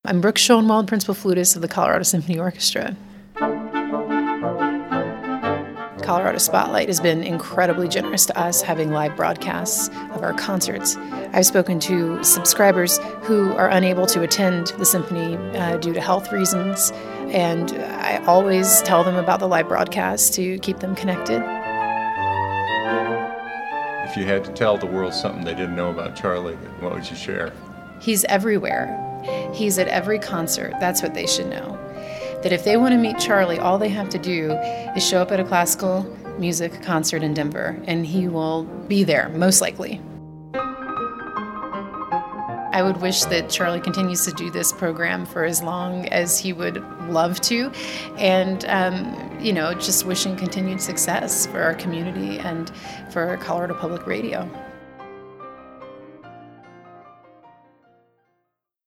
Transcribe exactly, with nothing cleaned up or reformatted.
I'm Brooke Schoenwald, principal flutist of the Colorado Symphony Orchestra. Colorado Spotlight has been incredibly generous to us, having live broadcasts of our concerts. I've spoken to subscribers who are unable to attend the symphony uh, due to health reasons, and I always tell them about the live broadcasts to keep them connected. If you had to tell the world something they didn't know about Charlie, what would you share? He's everywhere. He's at every concert. That's what they should know. That if they want to meet Charlie, all they have to do is show up at a classical music concert in Denver, and he will be there, most likely. I would wish that Charlie continues to do this program for as long as he would love to, and um, you know, just wishing continued success for our community and for Colorado Public Radio.